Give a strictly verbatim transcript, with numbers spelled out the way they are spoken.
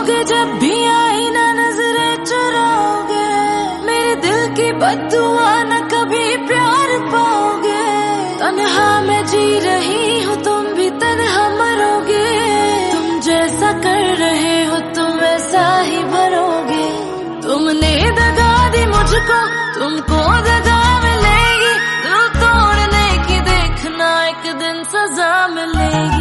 के जब भी आई ना नजरें चुराओगे, मेरे दिल की बद्दुआ न कभी प्यार पाओगे। तन्हा मैं जी रही हूँ, तुम भी तन्हा मरोगे। तुम जैसा कर रहे हो तुम वैसा ही भरोगे। तुमने दगा दी मुझको, तुमको दगा मिलेगी। दिल तोड़ने की देखना एक दिन सजा मिलेगी।